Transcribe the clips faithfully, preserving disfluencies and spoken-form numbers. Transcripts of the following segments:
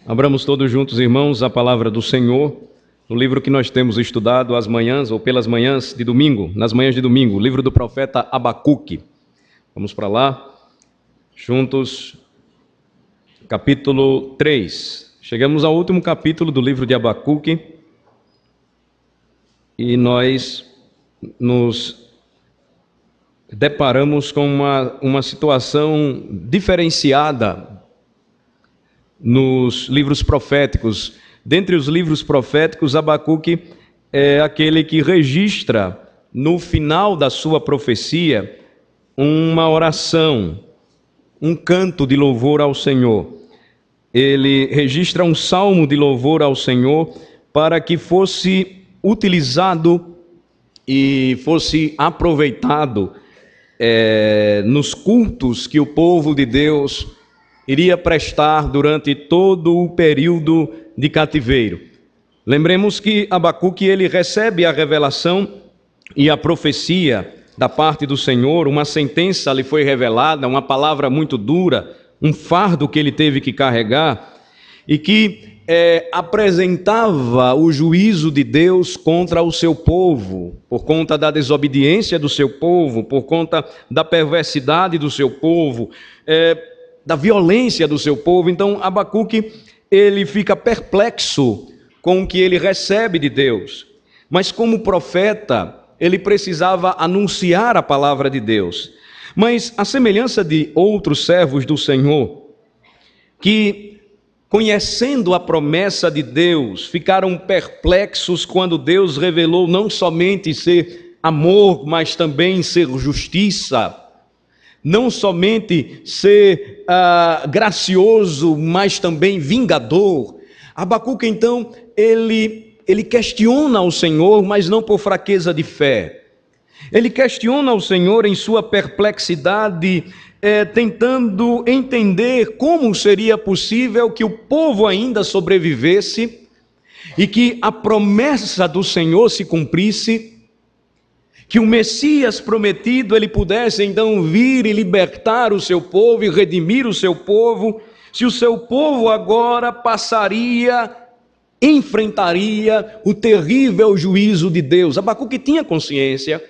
Abramos todos juntos, irmãos, a palavra do Senhor, no livro que nós temos estudado às manhãs ou pelas manhãs de domingo, nas manhãs de domingo, o livro do profeta Abacuque. Vamos para lá, juntos, capítulo três. Chegamos ao último capítulo do livro de Abacuque e nós nos deparamos com uma, uma situação diferenciada nos livros proféticos. Dentre os livros proféticos, Abacuque é aquele que registra no final da sua profecia uma oração, um canto de louvor ao Senhor. Ele registra um salmo de louvor ao Senhor para que fosse utilizado e fosse aproveitado é, nos cultos que o povo de Deus iria prestar durante todo o período de cativeiro. Lembremos que Abacuque ele recebe a revelação e a profecia da parte do Senhor, uma sentença lhe foi revelada, uma palavra muito dura, um fardo que ele teve que carregar e que é, apresentava o juízo de Deus contra o seu povo, por conta da desobediência do seu povo, por conta da perversidade do seu povo, é, da violência do seu povo. Então Abacuque ele fica perplexo com o que ele recebe de Deus, mas como profeta ele precisava anunciar a palavra de Deus. Mas à semelhança de outros servos do Senhor, que conhecendo a promessa de Deus, ficaram perplexos quando Deus revelou não somente ser amor, mas também ser justiça, não somente ser ah, gracioso, mas também vingador. Abacuque, então, ele, ele questiona o Senhor, mas não por fraqueza de fé. Ele questiona o Senhor em sua perplexidade, é, tentando entender como seria possível que o povo ainda sobrevivesse e que a promessa do Senhor se cumprisse, que o Messias prometido ele pudesse então vir e libertar o seu povo e redimir o seu povo, se o seu povo agora passaria, enfrentaria o terrível juízo de Deus. Abacuque tinha consciência,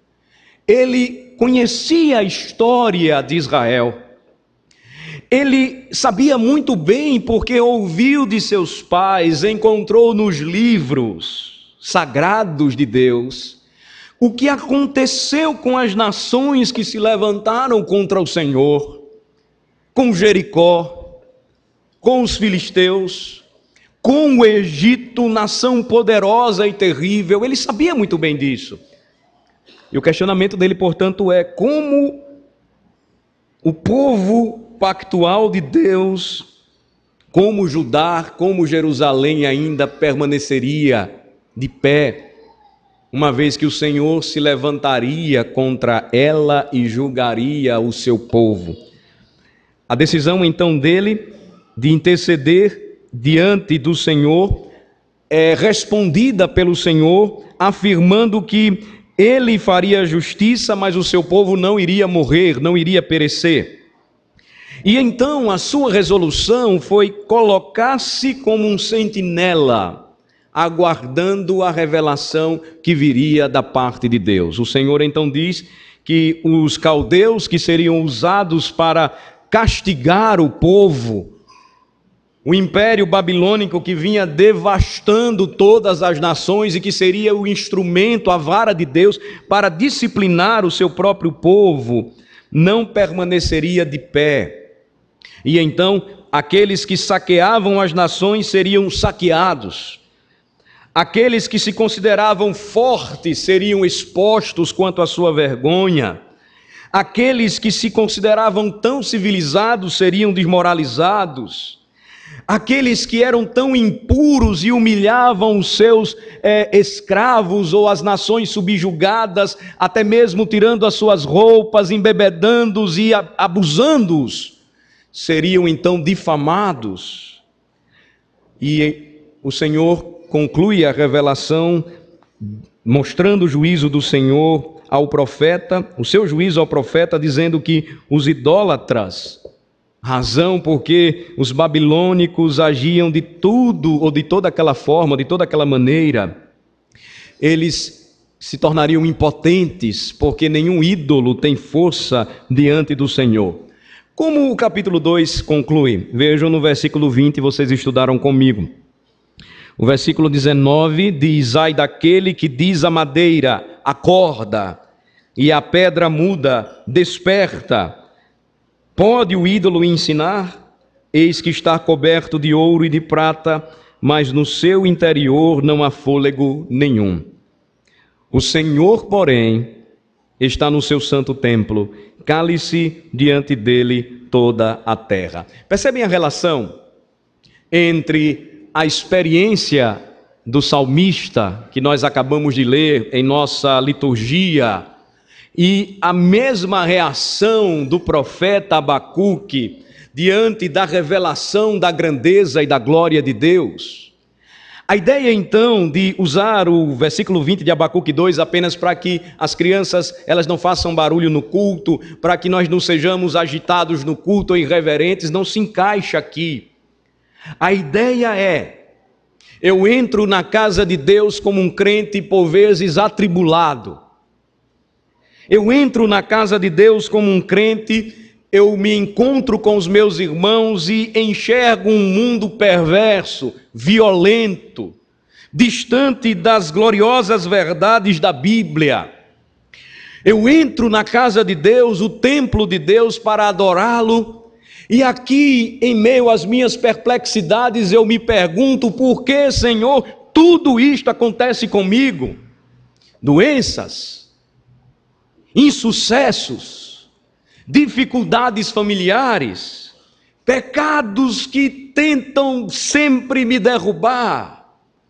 ele conhecia a história de Israel, ele sabia muito bem porque ouviu de seus pais, encontrou nos livros sagrados de Deus, o que aconteceu com as nações que se levantaram contra o Senhor, com Jericó, com os filisteus, com o Egito, nação poderosa e terrível. Ele sabia muito bem disso. E o questionamento dele, portanto, é como o povo pactual de Deus, como Judá, como Jerusalém ainda permaneceria de pé, uma vez que o Senhor se levantaria contra ela e julgaria o seu povo. A decisão então dele de interceder diante do Senhor é respondida pelo Senhor, afirmando que ele faria justiça, mas o seu povo não iria morrer, não iria perecer. E então a sua resolução foi colocar-se como um sentinela, aguardando a revelação que viria da parte de Deus. O Senhor então diz que os caldeus que seriam usados para castigar o povo, o império babilônico que vinha devastando todas as nações e que seria o instrumento, a vara de Deus para disciplinar o seu próprio povo, não permaneceria de pé. E então aqueles que saqueavam as nações seriam saqueados. Aqueles que se consideravam fortes seriam expostos quanto à sua vergonha. Aqueles que se consideravam tão civilizados seriam desmoralizados. Aqueles que eram tão impuros e humilhavam os seus é, escravos ou as nações subjugadas, até mesmo tirando as suas roupas, embebedando-os e abusando-os, seriam então difamados. E o Senhor conclui a revelação mostrando o juízo do Senhor ao profeta, o seu juízo ao profeta, dizendo que os idólatras Razão porque os babilônicos agiam de tudo, ou de toda aquela forma, de toda aquela maneira. Eles se tornariam impotentes, porque nenhum ídolo tem força diante do Senhor. Como o capítulo dois conclui? Vejam no versículo vinte, vocês estudaram comigo. O versículo dezenove diz: ai daquele que diz à madeira, acorda, e a pedra muda, desperta. Pode o ídolo ensinar? Eis que está coberto de ouro e de prata, mas no seu interior não há fôlego nenhum. O Senhor, porém, está no seu santo templo, cale-se diante dele toda a terra. Percebem a relação entre a experiência do salmista, que nós acabamos de ler em nossa liturgia, e a mesma reação do profeta Abacuque diante da revelação da grandeza e da glória de Deus? A ideia então de usar o versículo vinte de Abacuque dois apenas para que as crianças elas não façam barulho no culto, para que nós não sejamos agitados no culto ou irreverentes, não se encaixa aqui. A ideia é: eu entro na casa de Deus como um crente por vezes atribulado. Eu entro na casa de Deus como um crente, eu me encontro com os meus irmãos e enxergo um mundo perverso, violento, distante das gloriosas verdades da Bíblia. Eu entro na casa de Deus, o templo de Deus, para adorá-lo, e aqui, em meio às minhas perplexidades, eu me pergunto: por que, Senhor, tudo isto acontece comigo? Doenças, insucessos, dificuldades familiares, pecados que tentam sempre me derrubar.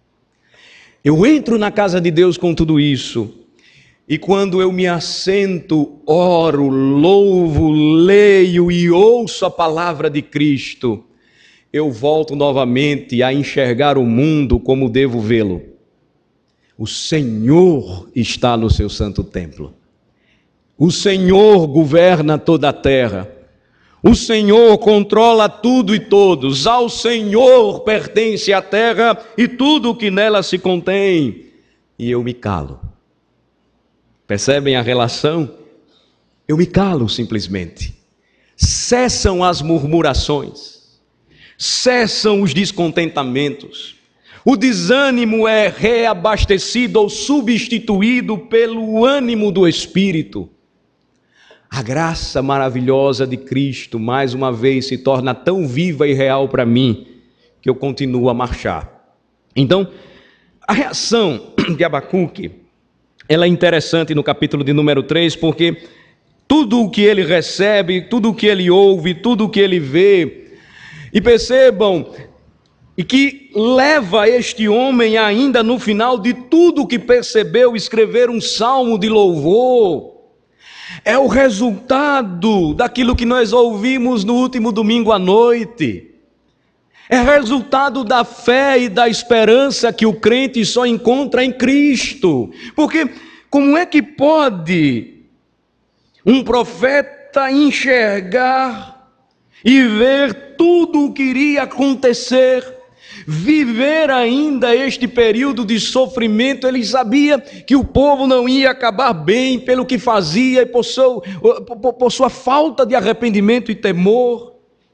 Eu entro na casa de Deus com tudo isso, e quando eu me assento, oro, louvo, leio e ouço a palavra de Cristo, eu volto novamente a enxergar o mundo como devo vê-lo. O Senhor está no seu santo templo. O Senhor governa toda a terra. O Senhor controla tudo e todos. Ao Senhor pertence a terra e tudo o que nela se contém. E eu me calo. Percebem a relação? Eu me calo simplesmente. Cessam as murmurações. Cessam os descontentamentos. O desânimo é reabastecido ou substituído pelo ânimo do Espírito. A graça maravilhosa de Cristo, mais uma vez, se torna tão viva e real para mim, que eu continuo a marchar. Então, a reação de Abacuque, ela é interessante no capítulo de número três, porque tudo o que ele recebe, tudo o que ele ouve, tudo o que ele vê, e percebam, e que leva este homem ainda no final de tudo o que percebeu, escrever um salmo de louvor. É o resultado daquilo que nós ouvimos no último domingo à noite. É resultado da fé e da esperança que o crente só encontra em Cristo. Porque como é que pode um profeta enxergar e ver tudo o que iria acontecer, viver ainda este período de sofrimento? Ele sabia que o povo não ia acabar bem pelo que fazia e por, seu, por, por sua falta de arrependimento e temor.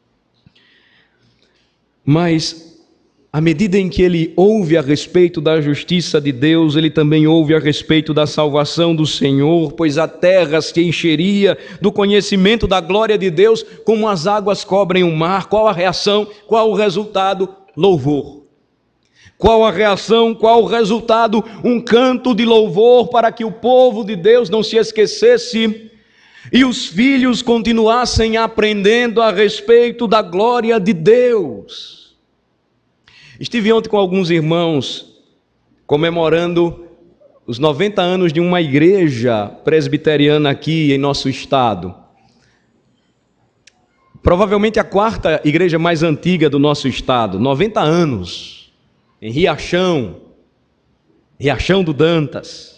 Mas, à medida em que ele ouve a respeito da justiça de Deus, ele também ouve a respeito da salvação do Senhor, pois a terra se encheria do conhecimento da glória de Deus, como as águas cobrem o mar. Qual a reação? Qual o resultado? Louvor. Qual a reação? Qual o resultado? Um canto de louvor para que o povo de Deus não se esquecesse e os filhos continuassem aprendendo a respeito da glória de Deus. Estive ontem com alguns irmãos comemorando os noventa anos de uma igreja presbiteriana aqui em nosso estado. Provavelmente a quarta igreja mais antiga do nosso estado, noventa anos, em Riachão, Riachão do Dantas.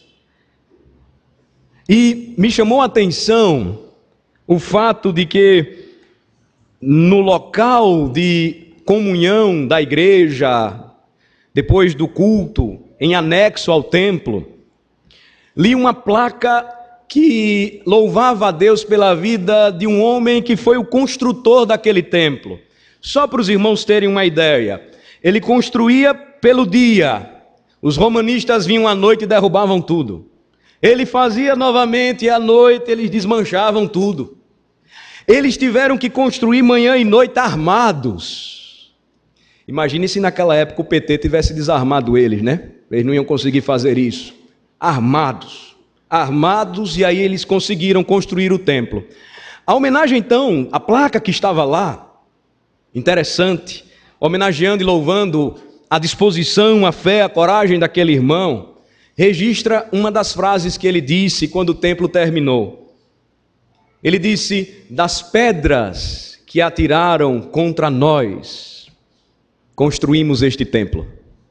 E me chamou a atenção o fato de que no local de comunhão da igreja, depois do culto, em anexo ao templo, li uma placa que louvava a Deus pela vida de um homem que foi o construtor daquele templo. Só para os irmãos terem uma ideia, ele construía pelo dia, os romanistas vinham à noite e derrubavam tudo. Ele fazia novamente e à noite eles desmanchavam tudo. Eles tiveram que construir manhã e noite armados. Imagine se naquela época o P T tivesse desarmado eles, né? Eles não iam conseguir fazer isso. Armados, armados, e aí eles conseguiram construir o templo. A homenagem então, a placa que estava lá, interessante, homenageando e louvando a disposição, a fé, a coragem daquele irmão, registra uma das frases que ele disse quando o templo terminou. Ele disse: das pedras que atiraram contra nós, construímos este templo.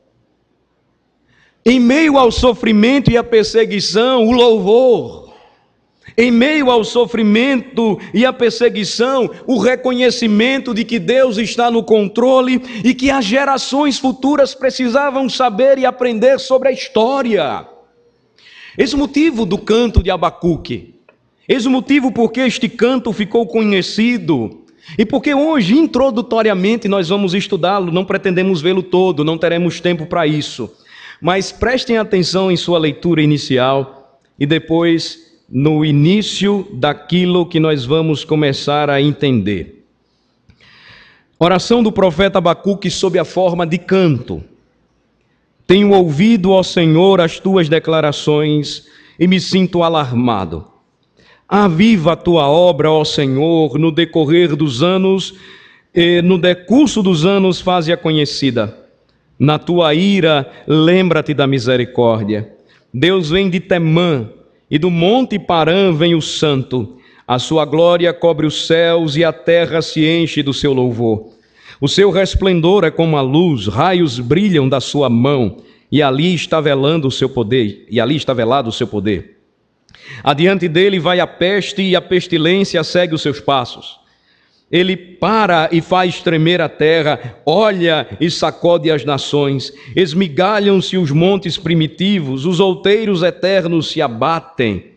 Em meio ao sofrimento e à perseguição, o louvor. Em meio ao sofrimento e à perseguição, o reconhecimento de que Deus está no controle e que as gerações futuras precisavam saber e aprender sobre a história. Esse é o motivo do canto de Abacuque. Esse é o motivo porque este canto ficou conhecido. E porque hoje, introdutoriamente, nós vamos estudá-lo, não pretendemos vê-lo todo, não teremos tempo para isso. Mas prestem atenção em sua leitura inicial e depois no início daquilo que nós vamos começar a entender. Oração do profeta Abacuque sob a forma de canto. Tenho ouvido, ó Senhor, as tuas declarações e me sinto alarmado. Aviva a tua obra, ó Senhor, no decorrer dos anos, e no decurso dos anos faze-a conhecida. Na tua ira, lembra-te da misericórdia. Deus vem de Temã, e do monte Parã vem o santo. A sua glória cobre os céus, e a terra se enche do seu louvor. O seu resplendor é como a luz, raios brilham da sua mão, e ali está velando o seu poder, e ali está velado o seu poder. Adiante dele vai a peste, e a pestilência segue os seus passos. Ele para e faz tremer a terra, olha e sacode as nações. Esmigalham-se os montes primitivos, os outeiros eternos se abatem.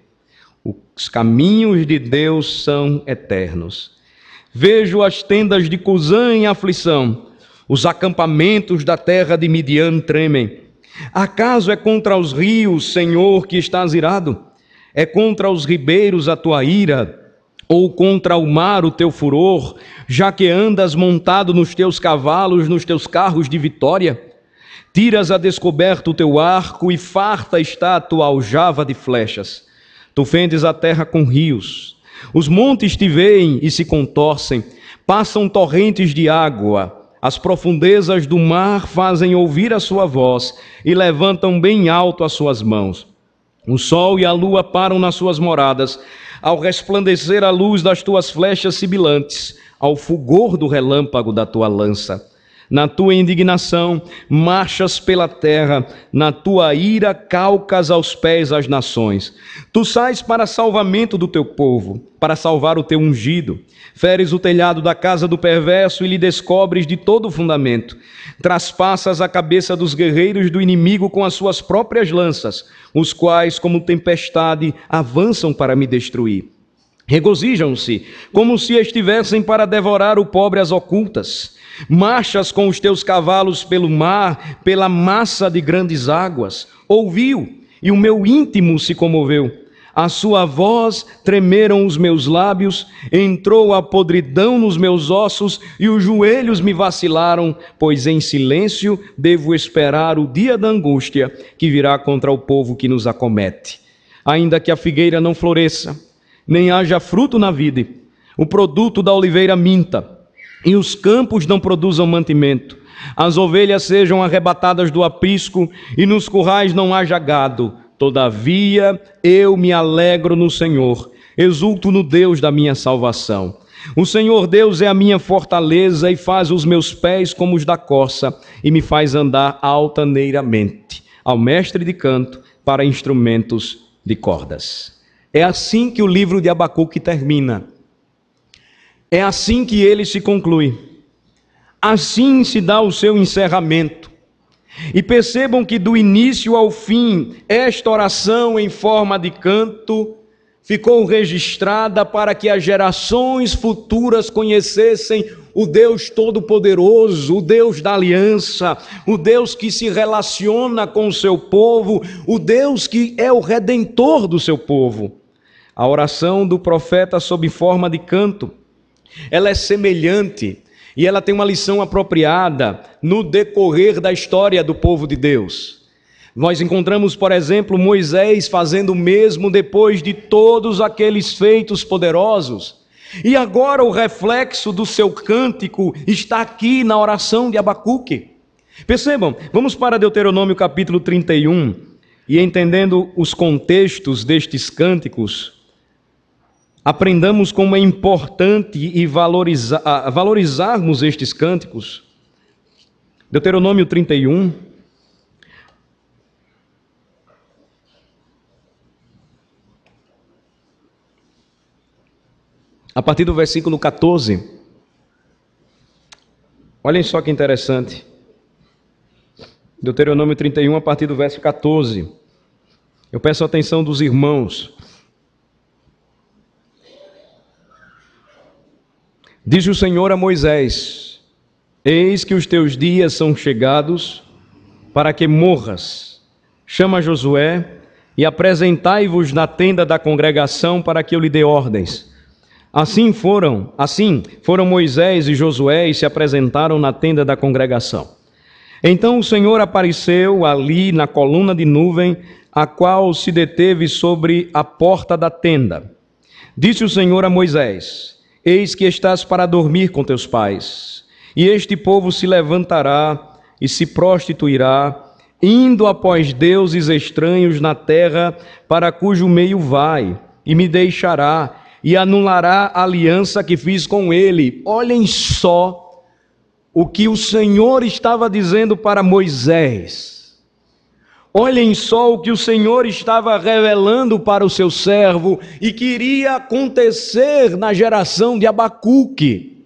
Os caminhos de Deus são eternos. Vejo as tendas de Cusã em aflição, os acampamentos da terra de Midian tremem. Acaso é contra os rios, Senhor, que estás irado? É contra os ribeiros a tua ira? Ou contra o mar o teu furor, já que andas montado nos teus cavalos, nos teus carros de vitória? Tiras a descoberto o teu arco e farta está a tua aljava de flechas. Tu fendes a terra com rios. Os montes te veem e se contorcem, passam torrentes de água. As profundezas do mar fazem ouvir a sua voz e levantam bem alto as suas mãos. O sol e a lua param nas suas moradas, ao resplandecer a luz das tuas flechas sibilantes, ao fulgor do relâmpago da tua lança. Na tua indignação marchas pela terra, na tua ira calcas aos pés as nações. Tu sais para salvamento do teu povo, para salvar o teu ungido. Feres o telhado da casa do perverso e lhe descobres de todo o fundamento. Traspassas a cabeça dos guerreiros do inimigo com as suas próprias lanças, os quais, como tempestade, avançam para me destruir. Regozijam-se, como se estivessem para devorar o pobre às ocultas. Marchas com os teus cavalos pelo mar, pela massa de grandes águas. Ouviu, e o meu íntimo se comoveu. A sua voz tremeram os meus lábios, entrou a podridão nos meus ossos, e os joelhos me vacilaram, pois em silêncio devo esperar o dia da angústia que virá contra o povo que nos acomete. Ainda que a figueira não floresça, nem haja fruto na vide, o produto da oliveira minta, e os campos não produzam mantimento, as ovelhas sejam arrebatadas do aprisco, e nos currais não haja gado. Todavia eu me alegro no Senhor, exulto no Deus da minha salvação. O Senhor Deus é a minha fortaleza e faz os meus pés como os da corça e me faz andar altaneiramente. Ao mestre de canto para instrumentos de cordas. É assim que o livro de Abacuque termina. É assim que ele se conclui. Assim se dá o seu encerramento. E percebam que do início ao fim, esta oração em forma de canto ficou registrada para que as gerações futuras conhecessem o Deus Todo-Poderoso, o Deus da aliança, o Deus que se relaciona com o seu povo, o Deus que é o redentor do seu povo. A oração do profeta sob forma de canto, ela é semelhante e ela tem uma lição apropriada no decorrer da história do povo de Deus. Nós encontramos, por exemplo, Moisés fazendo o mesmo depois de todos aqueles feitos poderosos. E agora o reflexo do seu cântico está aqui na oração de Abacuque. Percebam, vamos para Deuteronômio capítulo trinta e um, e entendendo os contextos destes cânticos, aprendamos como é importante e valoriza, valorizarmos estes cânticos. Deuteronômio trinta e um. A partir do versículo quatorze. Olhem só que interessante. Deuteronômio trinta e um, a partir do verso quatorze. Eu peço a atenção dos irmãos. Diz o Senhor a Moisés: eis que os teus dias são chegados para que morras. Chama Josué e apresentai-vos na tenda da congregação para que eu lhe dê ordens. Assim foram, assim foram Moisés e Josué e se apresentaram na tenda da congregação. Então o Senhor apareceu ali na coluna de nuvem, a qual se deteve sobre a porta da tenda. Disse o Senhor a Moisés: eis que estás para dormir com teus pais, e este povo se levantará e se prostituirá, indo após deuses estranhos na terra, para cujo meio vai, e me deixará, e anulará a aliança que fiz com ele. Olhem só o que o Senhor estava dizendo para Moisés. Olhem só o que o Senhor estava revelando para o seu servo e que iria acontecer na geração de Abacuque.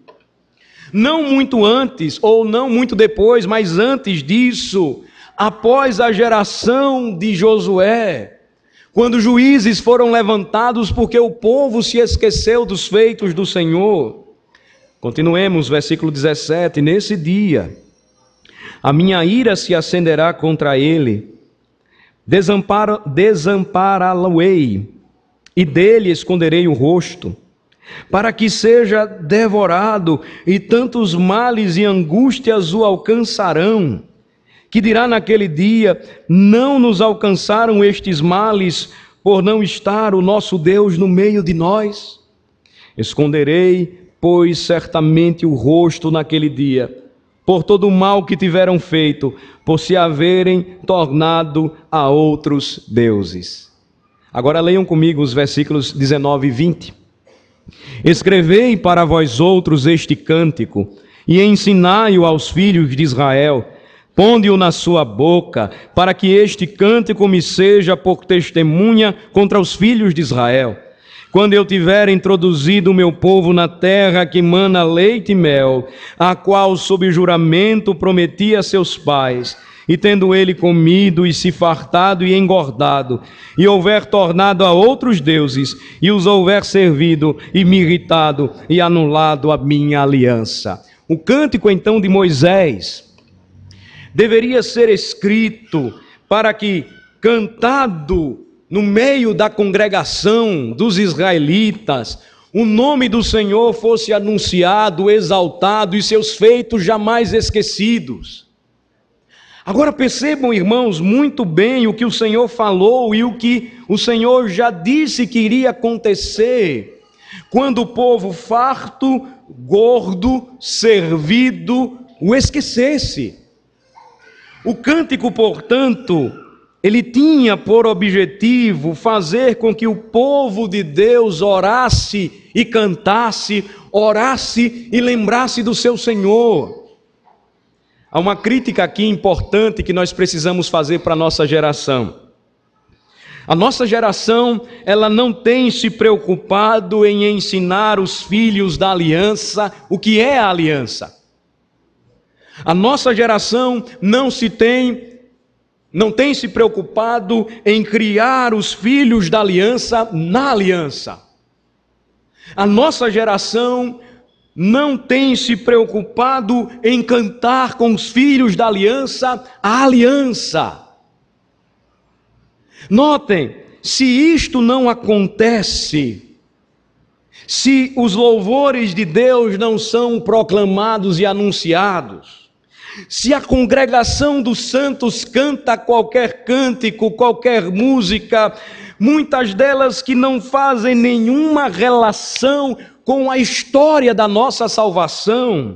Não muito antes, ou não muito depois, mas antes disso, após a geração de Josué, quando juízes foram levantados porque o povo se esqueceu dos feitos do Senhor. Continuemos, versículo dezessete. Nesse dia, a minha ira se acenderá contra ele, desampara, desampará-lo-ei, e dele esconderei o rosto, para que seja devorado, e tantos males e angústias o alcançarão, que dirá naquele dia: não nos alcançaram estes males, por não estar o nosso Deus no meio de nós? Esconderei, pois, certamente o rosto naquele dia, por todo o mal que tiveram feito, por se haverem tornado a outros deuses. Agora leiam comigo os versículos dezenove e vinte. Escrevei para vós outros este cântico, e ensinai-o aos filhos de Israel. Ponde-o na sua boca, para que este cântico me seja por testemunha contra os filhos de Israel. Quando eu tiver introduzido o meu povo na terra que mana leite e mel, a qual sob juramento prometi a seus pais, e tendo ele comido e se fartado e engordado, e houver tornado a outros deuses, e os houver servido e me irritado e anulado a minha aliança. O cântico então de Moisés deveria ser escrito para que, cantado no meio da congregação dos israelitas, o nome do Senhor fosse anunciado, exaltado e seus feitos jamais esquecidos. Agora percebam, irmãos, muito bem o que o Senhor falou e o que o Senhor já disse que iria acontecer quando o povo farto, gordo, servido, o esquecesse. O cântico, portanto, ele tinha por objetivo fazer com que o povo de Deus orasse e cantasse, orasse e lembrasse do seu Senhor. Há uma crítica aqui importante que nós precisamos fazer para a nossa geração. A nossa geração, ela não tem se preocupado em ensinar os filhos da aliança o que é a aliança. A nossa geração não se tem, não tem se preocupado em criar os filhos da aliança na aliança. A nossa geração não tem se preocupado em cantar com os filhos da aliança a aliança. Notem, se isto não acontece, se os louvores de Deus não são proclamados e anunciados, se a congregação dos santos canta qualquer cântico, qualquer música, muitas delas que não fazem nenhuma relação com a história da nossa salvação,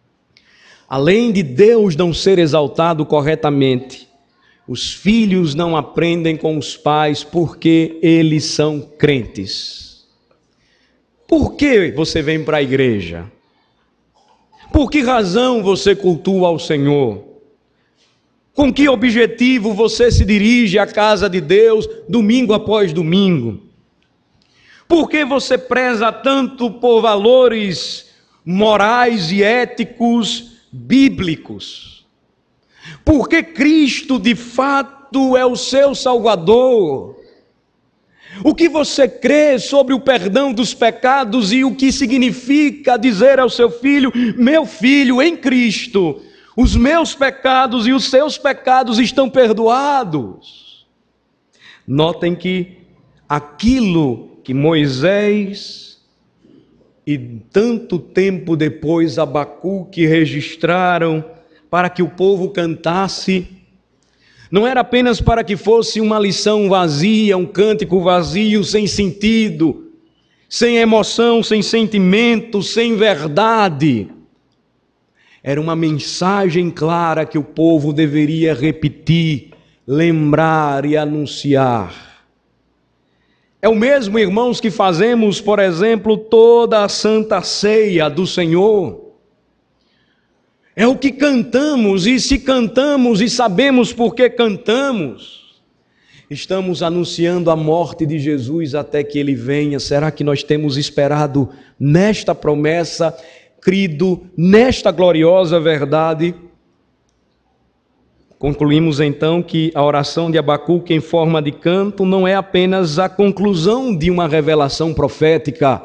além de Deus não ser exaltado corretamente, os filhos não aprendem com os pais porque eles são crentes. Por que você vem para a igreja? Por que razão você cultua ao Senhor? Com que objetivo você se dirige à casa de Deus domingo após domingo? Por que você preza tanto por valores morais e éticos bíblicos? Porque Cristo de fato é o seu Salvador. O que você crê sobre o perdão dos pecados e o que significa dizer ao seu filho: meu filho, em Cristo, os meus pecados e os seus pecados estão perdoados. Notem que aquilo que Moisés e tanto tempo depois Abacuque registraram para que o povo cantasse, não era apenas para que fosse uma lição vazia, um cântico vazio, sem sentido, sem emoção, sem sentimento, sem verdade. Era uma mensagem clara que o povo deveria repetir, lembrar e anunciar. É o mesmo, irmãos, que fazemos, por exemplo, toda a Santa Ceia do Senhor. É o que cantamos, e se cantamos e sabemos por que cantamos, estamos anunciando a morte de Jesus até que Ele venha. Será que nós temos esperado nesta promessa, crido nesta gloriosa verdade? Concluímos então que a oração de Abacuque em forma de canto não é apenas a conclusão de uma revelação profética,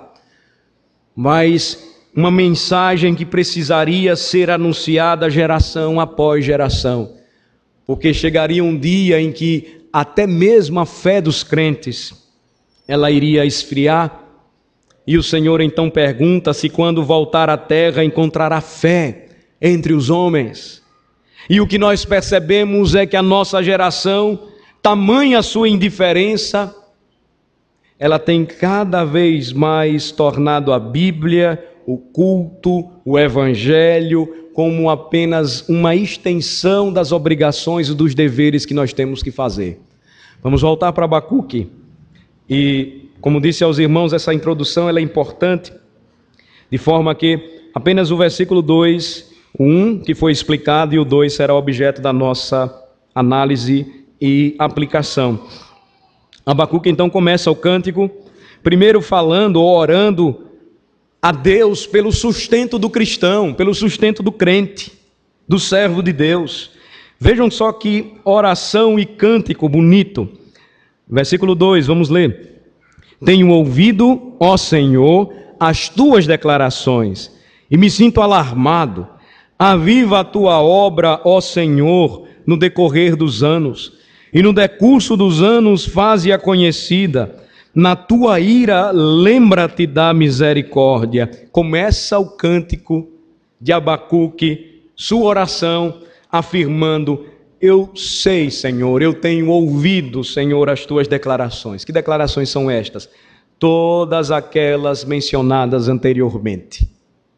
mas uma mensagem que precisaria ser anunciada geração após geração, porque chegaria um dia em que até mesmo a fé dos crentes, ela iria esfriar, e o Senhor então pergunta se quando voltar à terra encontrará fé entre os homens. E o que nós percebemos é que a nossa geração, tamanha a sua indiferença, ela tem cada vez mais tornado a Bíblia, o culto, o evangelho, como apenas uma extensão das obrigações e dos deveres que nós temos que fazer. Vamos voltar para Abacuque. E, como disse aos irmãos, essa introdução ela é importante, de forma que apenas o versículo dois, o um que foi explicado e o dois será objeto da nossa análise e aplicação. Abacuque então começa o cântico, primeiro falando ou orando a Deus pelo sustento do cristão, pelo sustento do crente, do servo de Deus. Vejam só que oração e cântico bonito. Versículo dois, vamos ler. Tenho ouvido, ó Senhor, as tuas declarações, e me sinto alarmado. Aviva a tua obra, ó Senhor, no decorrer dos anos, e no decurso dos anos faze-a conhecida. Na tua ira, lembra-te da misericórdia. Começa o cântico de Abacuque, sua oração, afirmando: eu sei, Senhor, eu tenho ouvido, Senhor, as tuas declarações. Que declarações são estas? Todas aquelas mencionadas anteriormente.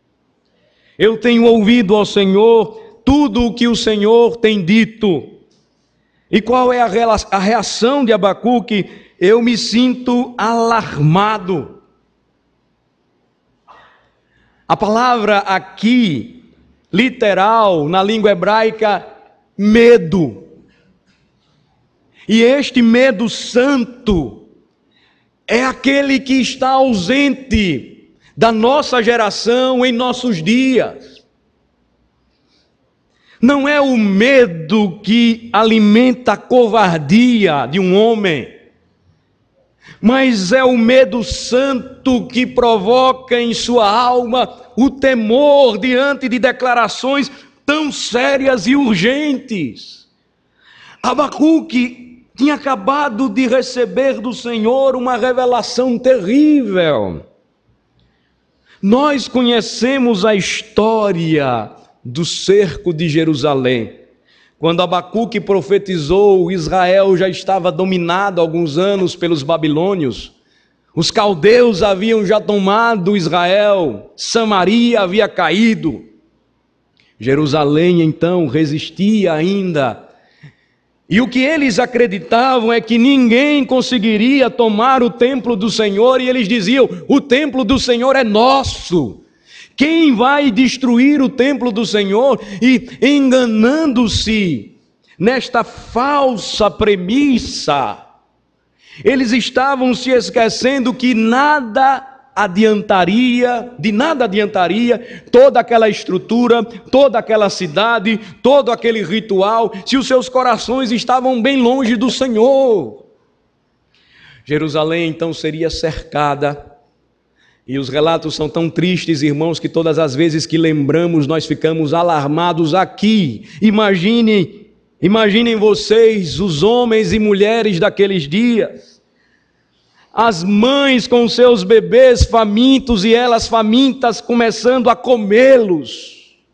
Eu tenho ouvido ao Senhor tudo o que o Senhor tem dito. E qual é a reação de Abacuque? Eu me sinto alarmado. A palavra aqui, literal, na língua hebraica, medo. E este medo santo é aquele que está ausente da nossa geração em nossos dias. Não é o medo que alimenta a covardia de um homem, mas é o medo santo que provoca em sua alma o temor diante de declarações tão sérias e urgentes. Abacuque tinha acabado de receber do Senhor uma revelação terrível. Nós conhecemos a história do cerco de Jerusalém. Quando Abacuque profetizou, Israel já estava dominado há alguns anos pelos babilônios. Os caldeus haviam já tomado Israel, Samaria havia caído. Jerusalém então resistia ainda. E o que eles acreditavam é que ninguém conseguiria tomar o templo do Senhor, e eles diziam: o templo do Senhor é nosso. Quem vai destruir o templo do Senhor? E enganando-se nesta falsa premissa, eles estavam se esquecendo que nada adiantaria, de nada adiantaria toda aquela estrutura, toda aquela cidade, todo aquele ritual, se os seus corações estavam bem longe do Senhor. Jerusalém então seria cercada. E os relatos são tão tristes, irmãos, que todas as vezes que lembramos, nós ficamos alarmados aqui. Imaginem, imaginem vocês, os homens e mulheres daqueles dias. As mães com seus bebês famintos e elas famintas começando a comê-los.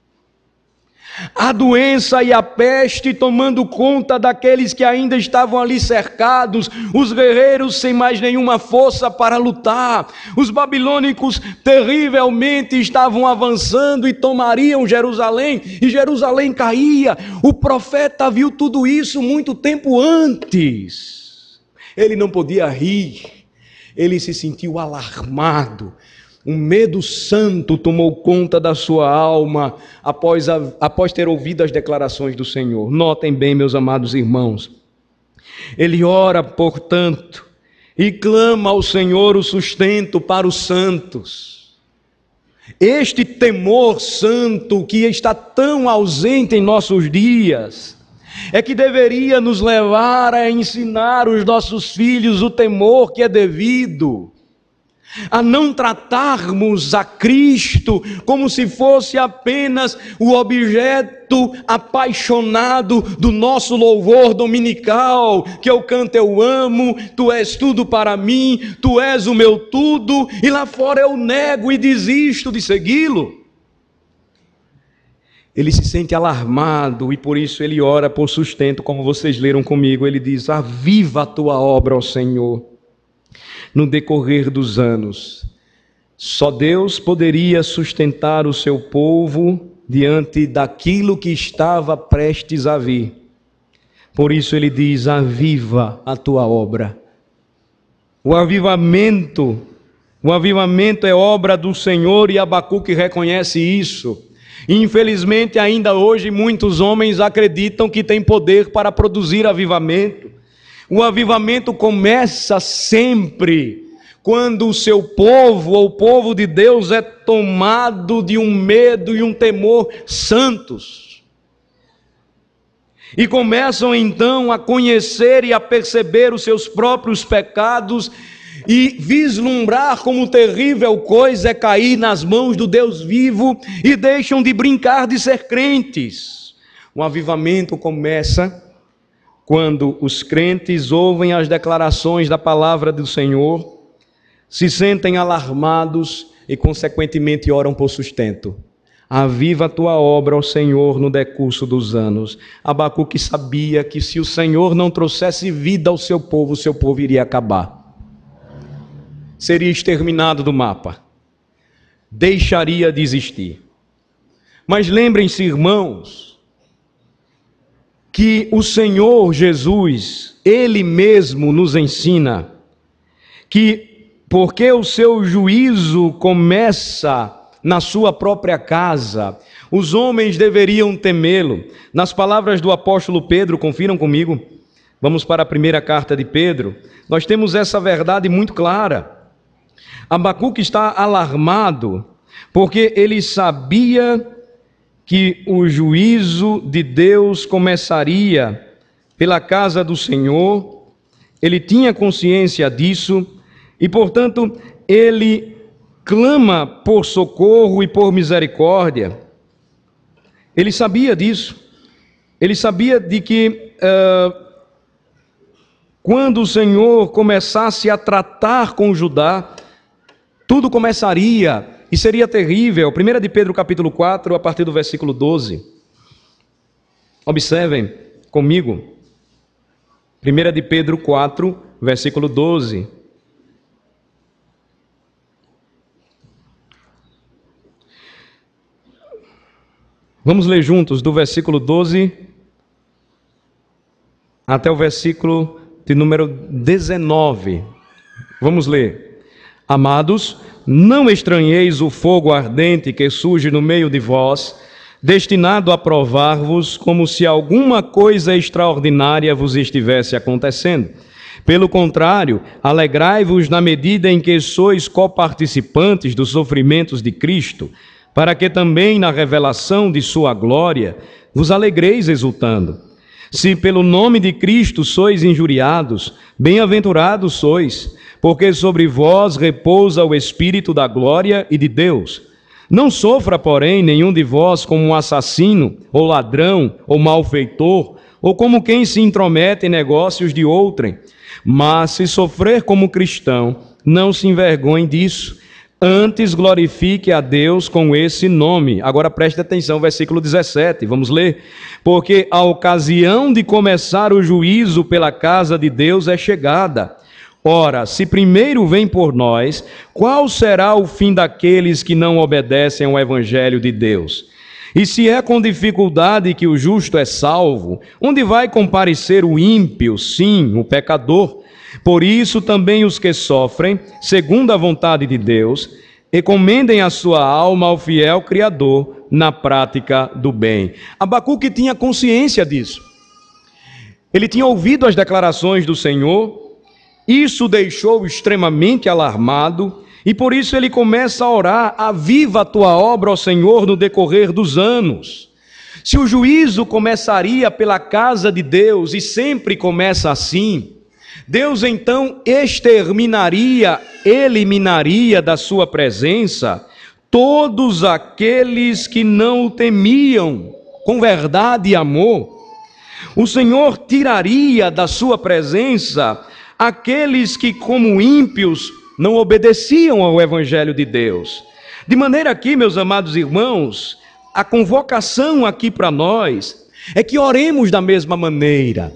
A doença e a peste tomando conta daqueles que ainda estavam ali cercados, os guerreiros sem mais nenhuma força para lutar. Os babilônicos terrivelmente estavam avançando e tomariam Jerusalém, e Jerusalém caía. O profeta viu tudo isso muito tempo antes. Ele não podia rir, ele se sentiu alarmado. Um medo santo tomou conta da sua alma após, a, após ter ouvido as declarações do Senhor. Notem bem, meus amados irmãos. Ele ora, portanto, e clama ao Senhor o sustento para os santos. Este temor santo que está tão ausente em nossos dias, é que deveria nos levar a ensinar os nossos filhos o temor que é devido, a não tratarmos a Cristo como se fosse apenas o objeto apaixonado do nosso louvor dominical, que eu canto, eu amo, tu és tudo para mim, tu és o meu tudo, e lá fora eu nego e desisto de segui-lo. Ele se sente alarmado e por isso ele ora por sustento, como vocês leram comigo. Ele diz: aviva a tua obra, ó Senhor, no decorrer dos anos. Só Deus poderia sustentar o seu povo diante daquilo que estava prestes a vir. Por isso ele diz: aviva a tua obra. O avivamento, o avivamento é obra do Senhor, e Abacuque reconhece isso. Infelizmente, ainda hoje, muitos homens acreditam que têm poder para produzir avivamento. O avivamento começa sempre quando o seu povo, ou o povo de Deus, é tomado de um medo e um temor santos. E começam então a conhecer e a perceber os seus próprios pecados e vislumbrar como terrível coisa é cair nas mãos do Deus vivo, e deixam de brincar de ser crentes. O avivamento começa quando os crentes ouvem as declarações da palavra do Senhor, se sentem alarmados e consequentemente oram por sustento. Aviva a tua obra, ó Senhor, no decurso dos anos. Abacuque sabia que se o Senhor não trouxesse vida ao seu povo, o seu povo iria acabar. Seria exterminado do mapa. Deixaria de existir. Mas lembrem-se, irmãos, que o Senhor Jesus, Ele mesmo nos ensina que porque o seu juízo começa na sua própria casa, os homens deveriam temê-lo. Nas palavras do apóstolo Pedro, confiram comigo, vamos para a primeira carta de Pedro, nós temos essa verdade muito clara. Abacuque está alarmado, porque ele sabia que o juízo de Deus começaria pela casa do Senhor, ele tinha consciência disso, e portanto ele clama por socorro e por misericórdia. Ele sabia disso, ele sabia de que uh, quando o Senhor começasse a tratar com Judá, tudo começaria e seria terrível. primeira de Pedro capítulo quatro, a partir do versículo doze. Observem comigo. primeira de Pedro quatro, versículo doze. Vamos ler juntos do versículo doze até o versículo de número dezenove. Vamos ler. Amados, não estranheis o fogo ardente que surge no meio de vós, destinado a provar-vos como se alguma coisa extraordinária vos estivesse acontecendo. Pelo contrário, alegrai-vos na medida em que sois coparticipantes dos sofrimentos de Cristo, para que também na revelação de sua glória vos alegreis exultando. Se pelo nome de Cristo sois injuriados, bem-aventurados sois, porque sobre vós repousa o Espírito da glória e de Deus. Não sofra, porém, nenhum de vós como um assassino, ou ladrão, ou malfeitor, ou como quem se intromete em negócios de outrem. Mas se sofrer como cristão, não se envergonhe disso. Antes glorifique a Deus com esse nome. Agora preste atenção, versículo dezessete, vamos ler. Porque a ocasião de começar o juízo pela casa de Deus é chegada. Ora, se primeiro vem por nós, qual será o fim daqueles que não obedecem ao evangelho de Deus? E se é com dificuldade que o justo é salvo, onde vai comparecer o ímpio, sim, o pecador? Por isso também os que sofrem, segundo a vontade de Deus, encomendem a sua alma ao fiel Criador na prática do bem. Abacuque tinha consciência disso. Ele tinha ouvido as declarações do Senhor, isso o deixou extremamente alarmado, e por isso ele começa a orar: aviva a tua obra, ó Senhor, no decorrer dos anos. Se o juízo começaria pela casa de Deus, e sempre começa assim, Deus então exterminaria, eliminaria da sua presença todos aqueles que não o temiam com verdade e amor. O Senhor tiraria da sua presença aqueles que, como ímpios, não obedeciam ao Evangelho de Deus. De maneira que, meus amados irmãos, a convocação aqui para nós é que oremos da mesma maneira,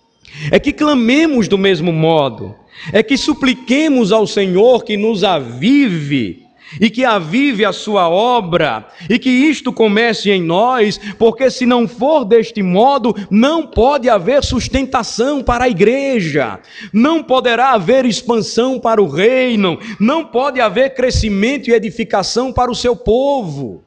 é que clamemos do mesmo modo, é que supliquemos ao Senhor que nos avive e que avive a sua obra, e que isto comece em nós, porque se não for deste modo, não pode haver sustentação para a igreja, não poderá haver expansão para o reino, não pode haver crescimento e edificação para o seu povo.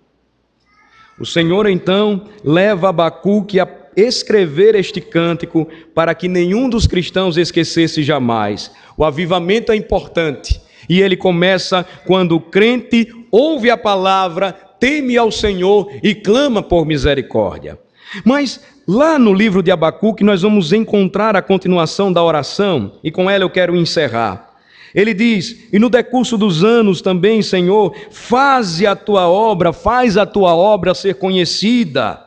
O Senhor então leva Abacuque a escrever este cântico para que nenhum dos cristãos esquecesse jamais. O avivamento é importante. E ele começa quando o crente ouve a palavra, teme ao Senhor e clama por misericórdia. Mas lá no livro de Abacuque nós vamos encontrar a continuação da oração, e com ela eu quero encerrar. Ele diz: e no decurso dos anos também, Senhor, faze a tua obra, faz a tua obra ser conhecida.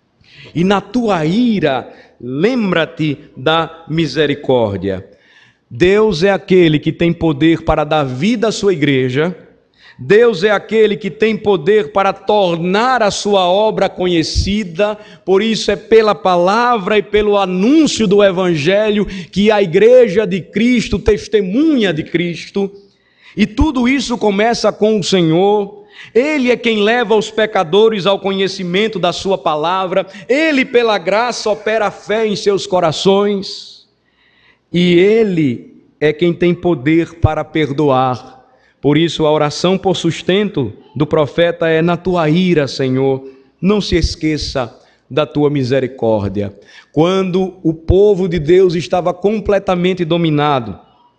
E na tua ira, lembra-te da misericórdia. Deus é aquele que tem poder para dar vida à sua igreja. Deus é aquele que tem poder para tornar a sua obra conhecida. Por isso é pela palavra e pelo anúncio do Evangelho que a igreja de Cristo testemunha de Cristo. E tudo isso começa com o Senhor. Ele é quem leva os pecadores ao conhecimento da sua palavra. Ele, pela graça, opera a fé em seus corações. E Ele é quem tem poder para perdoar. Por isso a oração por sustento do profeta é: na tua ira, Senhor, não se esqueça da tua misericórdia. Quando o povo de Deus estava completamente dominado,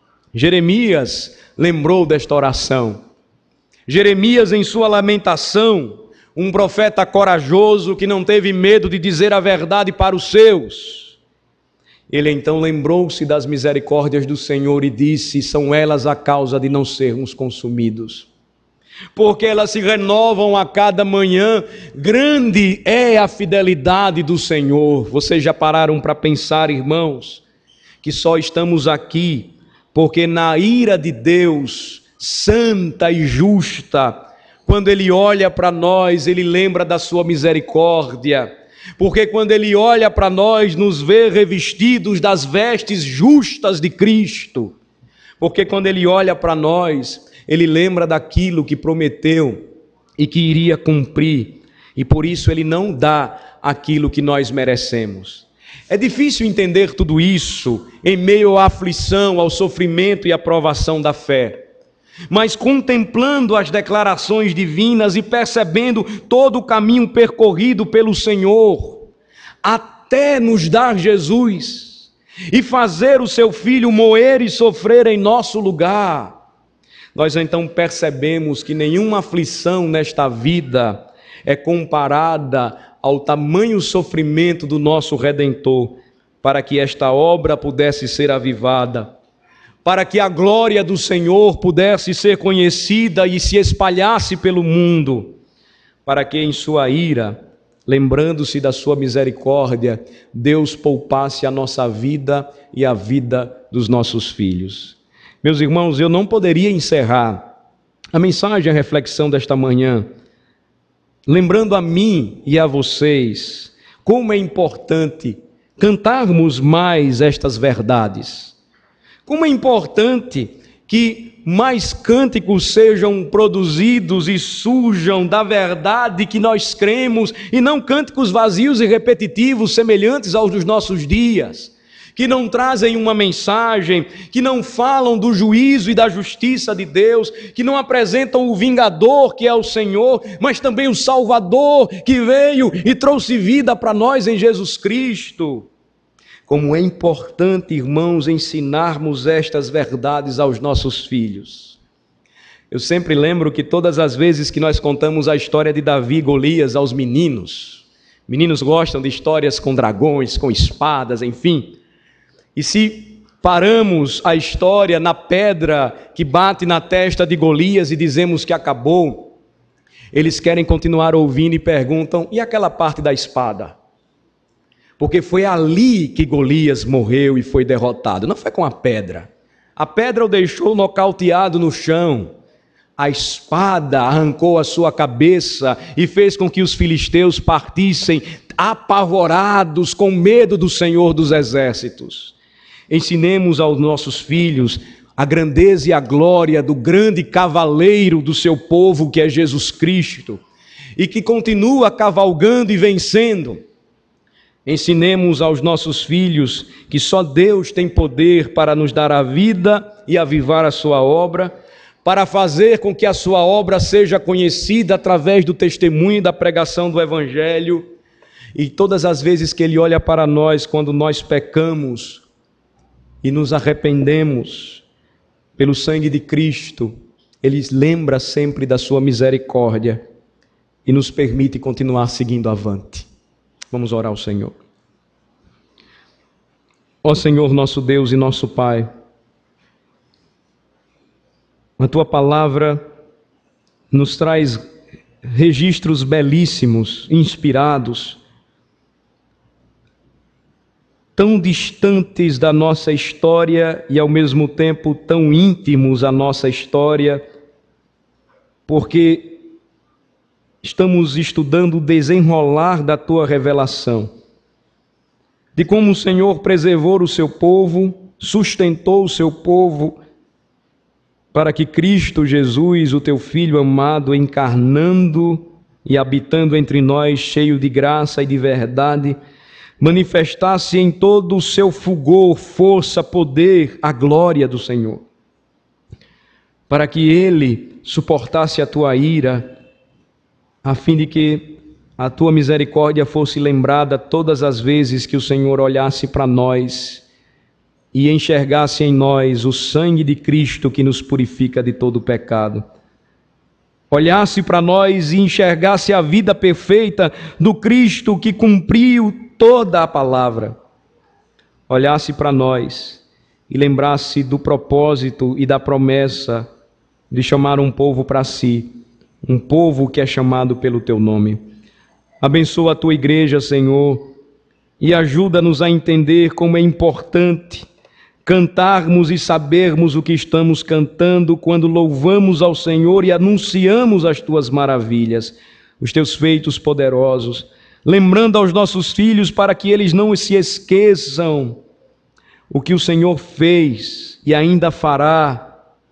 Jeremias lembrou desta oração. Jeremias, em sua lamentação, um profeta corajoso que não teve medo de dizer a verdade para os seus, ele então lembrou-se das misericórdias do Senhor e disse: são elas a causa de não sermos consumidos, porque elas se renovam a cada manhã. Grande é a fidelidade do Senhor. Vocês já pararam para pensar, irmãos, que só estamos aqui porque na ira de Deus, santa e justa, quando Ele olha para nós, Ele lembra da sua misericórdia, porque quando Ele olha para nós, nos vê revestidos das vestes justas de Cristo, porque quando Ele olha para nós, Ele lembra daquilo que prometeu e que iria cumprir, e por isso Ele não dá aquilo que nós merecemos. É difícil entender tudo isso em meio à aflição, ao sofrimento e à provação da fé. Mas contemplando as declarações divinas e percebendo todo o caminho percorrido pelo Senhor, até nos dar Jesus e fazer o seu Filho moer e sofrer em nosso lugar, nós então percebemos que nenhuma aflição nesta vida é comparada ao tamanho sofrimento do nosso Redentor, para que esta obra pudesse ser avivada, para que a glória do Senhor pudesse ser conhecida e se espalhasse pelo mundo, para que em sua ira, lembrando-se da sua misericórdia, Deus poupasse a nossa vida e a vida dos nossos filhos. Meus irmãos, eu não poderia encerrar a mensagem, a reflexão desta manhã, lembrando a mim e a vocês como é importante cantarmos mais estas verdades. Como é importante que mais cânticos sejam produzidos e surjam da verdade que nós cremos, e não cânticos vazios e repetitivos semelhantes aos dos nossos dias, que não trazem uma mensagem, que não falam do juízo e da justiça de Deus, que não apresentam o vingador que é o Senhor, mas também o Salvador que veio e trouxe vida para nós em Jesus Cristo. Como é importante, irmãos, ensinarmos estas verdades aos nossos filhos. Eu sempre lembro que todas as vezes que nós contamos a história de Davi e Golias aos meninos, meninos gostam de histórias com dragões, com espadas, enfim. E se paramos a história na pedra que bate na testa de Golias e dizemos que acabou, eles querem continuar ouvindo e perguntam: e aquela parte da espada? Porque foi ali que Golias morreu e foi derrotado, não foi com a pedra. A pedra o deixou nocauteado no chão. A espada arrancou a sua cabeça e fez com que os filisteus partissem apavorados, com medo do Senhor dos Exércitos. Ensinemos aos nossos filhos a grandeza e a glória do grande cavaleiro do seu povo, que é Jesus Cristo, e que continua cavalgando e vencendo. Ensinemos aos nossos filhos que só Deus tem poder para nos dar a vida e avivar a sua obra, para fazer com que a sua obra seja conhecida através do testemunho e da pregação do Evangelho. E todas as vezes que Ele olha para nós, quando nós pecamos e nos arrependemos pelo sangue de Cristo, Ele lembra sempre da sua misericórdia e nos permite continuar seguindo avante. Vamos orar ao Senhor. Ó Senhor, nosso Deus e nosso Pai, a Tua palavra nos traz registros belíssimos, inspirados, tão distantes da nossa história e ao mesmo tempo tão íntimos à nossa história, porque estamos estudando o desenrolar da Tua revelação, de como o Senhor preservou o seu povo, sustentou o seu povo, para que Cristo Jesus, o Teu Filho amado, encarnando e habitando entre nós, cheio de graça e de verdade, manifestasse em todo o seu fulgor, força, poder, a glória do Senhor, para que Ele suportasse a Tua ira, a fim de que a tua misericórdia fosse lembrada todas as vezes que o Senhor olhasse para nós e enxergasse em nós o sangue de Cristo que nos purifica de todo pecado. Olhasse para nós e enxergasse a vida perfeita do Cristo que cumpriu toda a palavra. Olhasse para nós e lembrasse do propósito e da promessa de chamar um povo para si, um povo que é chamado pelo teu nome. Abençoa a tua igreja, Senhor, e ajuda-nos a entender como é importante cantarmos e sabermos o que estamos cantando quando louvamos ao Senhor e anunciamos as tuas maravilhas, os teus feitos poderosos, lembrando aos nossos filhos para que eles não se esqueçam o que o Senhor fez e ainda fará,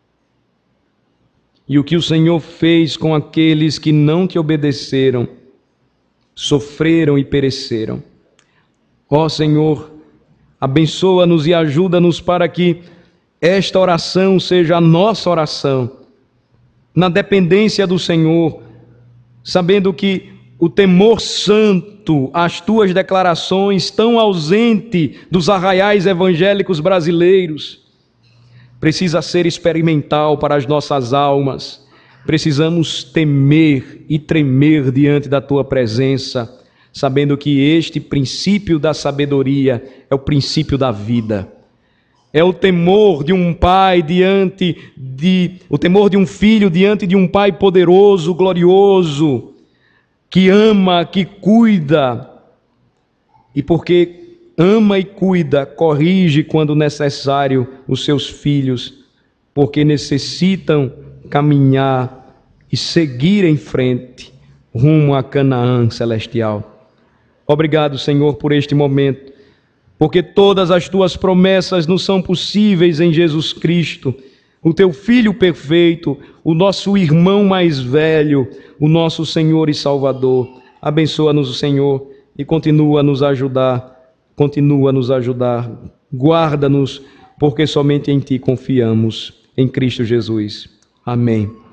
e o que o Senhor fez com aqueles que não te obedeceram, sofreram e pereceram. Ó Senhor, abençoa-nos e ajuda-nos para que esta oração seja a nossa oração, na dependência do Senhor, sabendo que o temor santo, as tuas declarações tão ausente dos arraiais evangélicos brasileiros, precisa ser experimental para as nossas almas. Precisamos temer e tremer diante da tua presença, sabendo que este princípio da sabedoria é o princípio da vida. É o temor de um pai diante de, o temor de um filho diante de um pai poderoso, glorioso, que ama, que cuida, e porque ama e cuida, corrige quando necessário os seus filhos, porque necessitam caminhar e seguir em frente rumo a Canaã celestial. Obrigado, Senhor, por este momento, porque todas as tuas promessas nos são possíveis em Jesus Cristo, o teu Filho perfeito, o nosso irmão mais velho, o nosso Senhor e Salvador. Abençoa-nos, Senhor, e continua a nos ajudar, continua a nos ajudar, guarda-nos, porque somente em Ti confiamos, em Cristo Jesus. Amém.